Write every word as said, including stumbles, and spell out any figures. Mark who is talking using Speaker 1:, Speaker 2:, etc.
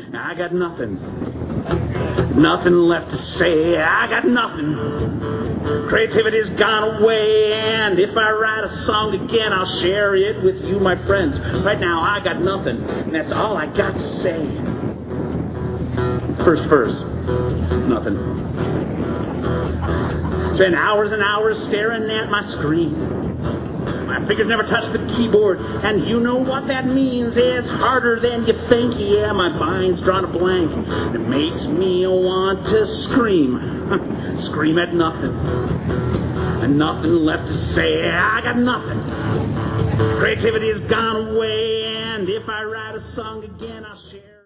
Speaker 1: I got nothing. Nothing left to say. I got nothing. Creativity's gone away, and if I write a song again, I'll share it with you, my friends. Right now, I got nothing, and that's all I got to say. First verse, nothing. Spent hours and hours staring at my screen. My fingers never touch the keyboard, and you know what that means. It's harder than you think. Yeah, my mind's drawn a blank. It makes me want to scream. Scream at nothing. And nothing left to say. I got nothing. Creativity has gone away, and if I write a song again, I'll share.